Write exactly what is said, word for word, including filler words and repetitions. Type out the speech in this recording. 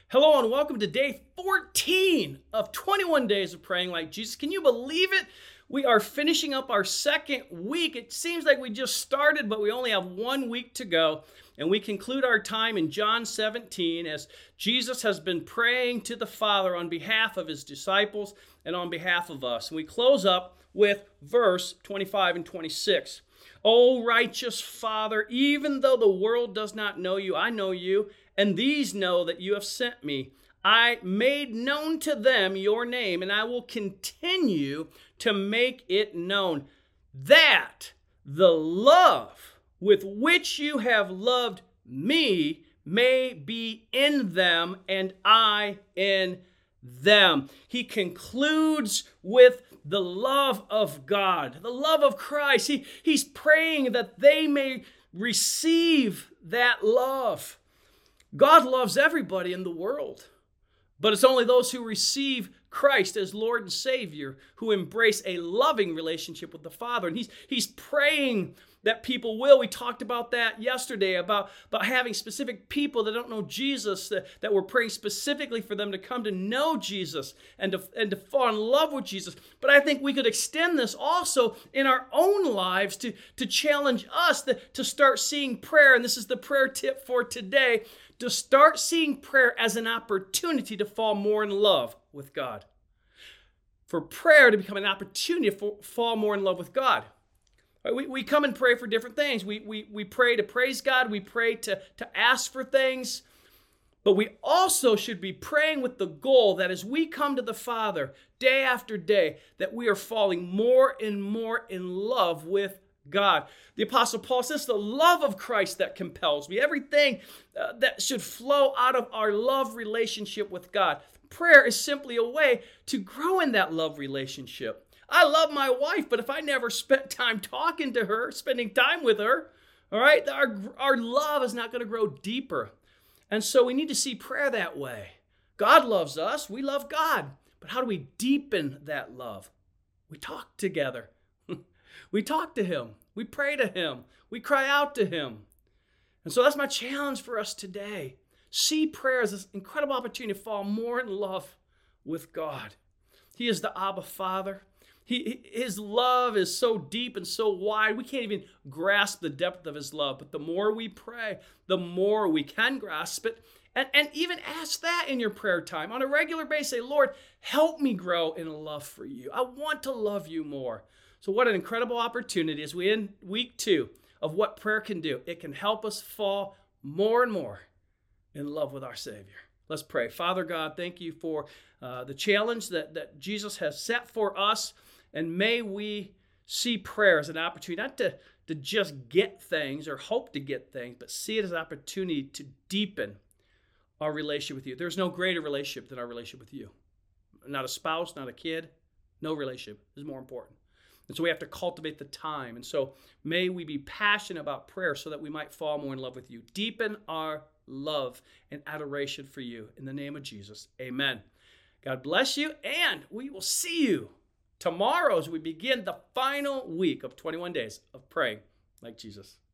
Hello and welcome to day fourteen of twenty-one days of praying like Jesus. Can you believe it? We are finishing up our second week. It seems like we just started, but we only have one week to go. And we conclude our time in John seventeen as Jesus has been praying to the Father on behalf of his disciples and on behalf of us. And we close up with verse twenty-five and twenty-six. O righteous Father, even though the world does not know you, I know you, and these know that you have sent me. I made known to them your name, and I will continue to make it known, that the love with which you have loved me may be in them, and I in them. He concludes with the love of God, the love of Christ. He, he's praying that they may receive that love. God loves everybody in the world, but it's only those who receive Christ as Lord and Savior who embrace a loving relationship with the Father. And he's, he's praying that people will. We talked about that yesterday, about, about having specific people that don't know Jesus, that, that we're praying specifically for them to come to know Jesus and to, and to fall in love with Jesus. But I think we could extend this also in our own lives to, to challenge us to, to start seeing prayer. And this is the prayer tip for today, to start seeing prayer as an opportunity to fall more in love with God. For prayer to become an opportunity to fall more in love with God. We, we come and pray for different things. We, we, we pray to praise God. We pray to, to ask for things. But we also should be praying with the goal that as we come to the Father day after day, that we are falling more and more in love with God. The Apostle Paul says, the love of Christ that compels me. Everything uh, that should flow out of our love relationship with God. Prayer is simply a way to grow in that love relationship. I love my wife, but if I never spent time talking to her, spending time with her, all right, our, our love is not going to grow deeper. And so we need to see prayer that way. God loves us. We love God. But how do we deepen that love? We talk together. We talk to him. We pray to him. We cry out to him. And so that's my challenge for us today. See prayer as this incredible opportunity to fall more in love with God. He is the Abba Father. He, his love is so deep and so wide, we can't even grasp the depth of his love. But the more we pray, the more we can grasp it. And, and even ask that in your prayer time. On a regular basis, say, Lord, help me grow in a love for you. I want to love you more. So what an incredible opportunity as we end week two of what prayer can do. It can help us fall more and more in love with our Savior. Let's pray. Father God, thank you for uh, the challenge that, that Jesus has set for us. And may we see prayer as an opportunity, not to, to just get things or hope to get things, but see it as an opportunity to deepen our relationship with you. There's no greater relationship than our relationship with you. Not a spouse, not a kid, no relationship is more important. And so we have to cultivate the time. And so may we be passionate about prayer so that we might fall more in love with you. Deepen our love and adoration for you. In the name of Jesus, amen. God bless you, and we will see you tomorrow as we begin the final week of twenty-one days of praying like Jesus.